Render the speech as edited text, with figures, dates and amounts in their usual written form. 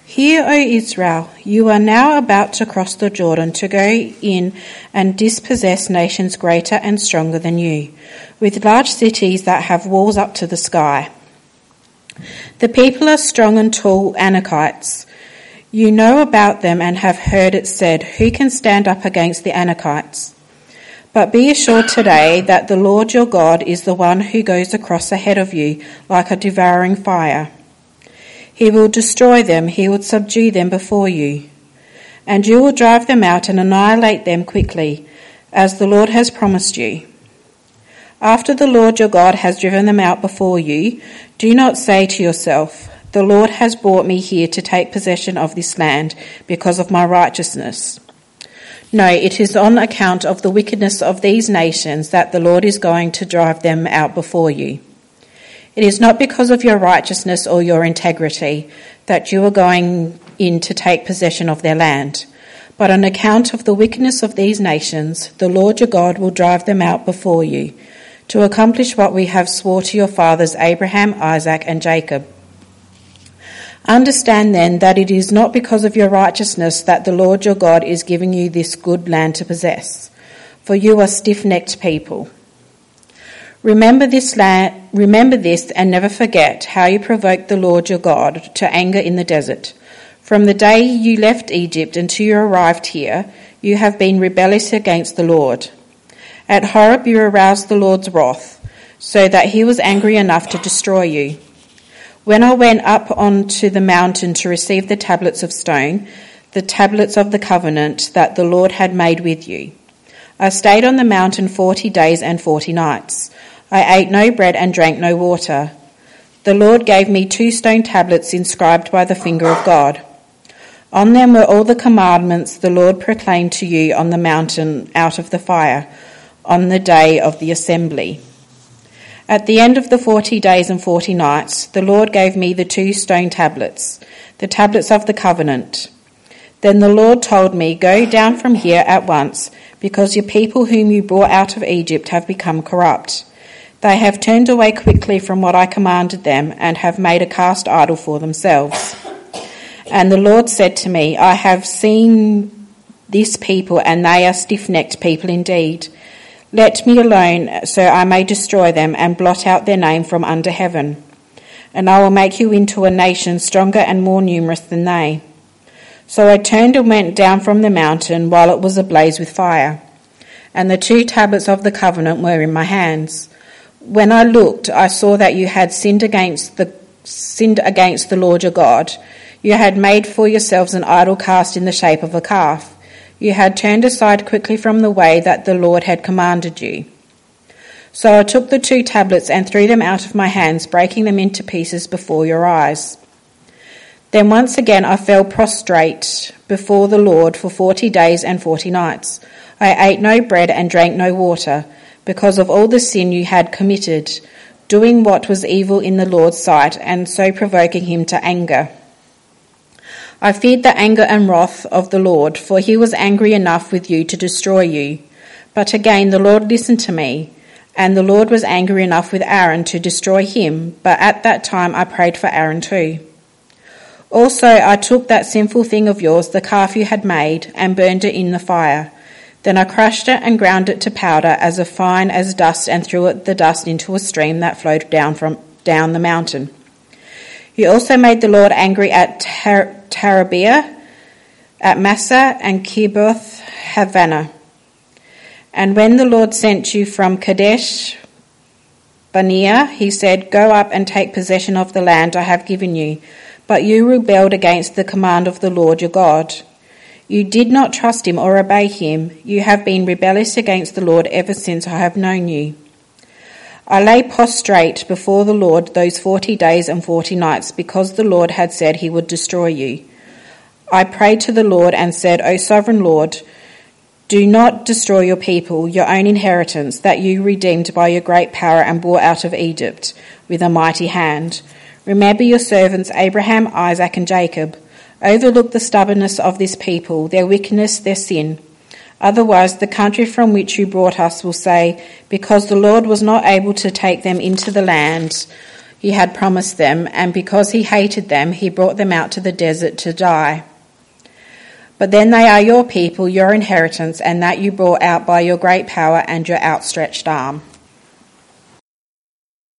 Hear, O Israel, you are now about to cross the Jordan to go in and dispossess nations greater and stronger than you, with large cities that have walls up to the sky. The people are strong and tall Anakites. You know about them and have heard it said, who can stand up against the Anakites? But be assured today that the Lord your God is the one who goes across ahead of you like a devouring fire. He will destroy them, he will subdue them before you, and you will drive them out and annihilate them quickly, as the Lord has promised you. After the Lord your God has driven them out before you, do not say to yourself, the Lord has brought me here to take possession of this land because of my righteousness. No, it is on account of the wickedness of these nations that the Lord is going to drive them out before you. It is not because of your righteousness or your integrity that you are going in to take possession of their land, but on account of the wickedness of these nations, the Lord your God will drive them out before you, to accomplish what we have swore to your fathers Abraham, Isaac, and Jacob. Understand then that it is not because of your righteousness that the Lord your God is giving you this good land to possess, for you are stiff-necked people. Remember this and never forget how you provoked the Lord your God to anger in the desert. From the day you left Egypt until you arrived here, you have been rebellious against the Lord. At Horeb you aroused the Lord's wrath, so that he was angry enough to destroy you. When I went up onto the mountain to receive the tablets of stone, the tablets of the covenant that the Lord had made with you, I stayed on the mountain 40 days and 40 nights. I ate no bread and drank no water. The Lord gave me 2 stone tablets inscribed by the finger of God. On them were all the commandments the Lord proclaimed to you on the mountain out of the fire, on the day of the assembly. At the end of the 40 days and 40 nights, the Lord gave me the 2 stone tablets, the tablets of the covenant. Then the Lord told me, go down from here at once, because your people whom you brought out of Egypt have become corrupt. They have turned away quickly from what I commanded them and have made a cast idol for themselves. And the Lord said to me, I have seen this people, and they are stiff-necked people indeed. Let me alone, so I may destroy them and blot out their name from under heaven. And I will make you into a nation stronger and more numerous than they. So I turned and went down from the mountain while it was ablaze with fire, and the 2 tablets of the covenant were in my hands. When I looked, I saw that you had sinned against the Lord your God. You had made for yourselves an idol cast in the shape of a calf. You had turned aside quickly from the way that the Lord had commanded you. So I took the 2 tablets and threw them out of my hands, breaking them into pieces before your eyes. Then once again I fell prostrate before the Lord for 40 days and 40 nights. I ate no bread and drank no water, because of all the sin you had committed, doing what was evil in the Lord's sight, and so provoking him to anger. I feared the anger and wrath of the Lord, for he was angry enough with you to destroy you. But again the Lord listened to me, and the Lord was angry enough with Aaron to destroy him, but at that time I prayed for Aaron too. Also I took that sinful thing of yours, the calf you had made, and burned it in the fire. Then I crushed it and ground it to powder as fine as dust, and threw the dust into a stream that flowed down the mountain. You also made the Lord angry at Tarabiah, at Massa, and Kibroth Havanah. And when the Lord sent you from Kadesh Barnea, he said, go up and take possession of the land I have given you. But you rebelled against the command of the Lord your God. You did not trust him or obey him. You have been rebellious against the Lord ever since I have known you. I lay prostrate before the Lord those 40 days and 40 nights, because the Lord had said he would destroy you. I prayed to the Lord and said, O sovereign Lord, do not destroy your people, your own inheritance, that you redeemed by your great power and brought out of Egypt with a mighty hand. Remember your servants Abraham, Isaac, and Jacob. Overlook the stubbornness of this people, their wickedness, their sin. Otherwise, the country from which you brought us will say, because the Lord was not able to take them into the land he had promised them, and because he hated them, he brought them out to the desert to die. But then they are your people, your inheritance, and that you brought out by your great power and your outstretched arm.